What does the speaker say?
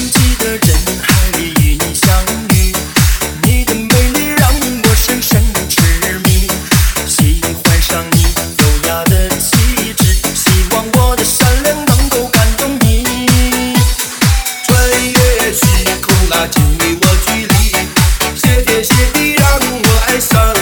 挤的人海里与你相遇，你的美丽让我深深痴迷，喜欢上你优雅的气质，希望我的善良能够感动你。穿越时空拉近你我距离，谢天谢地让我爱上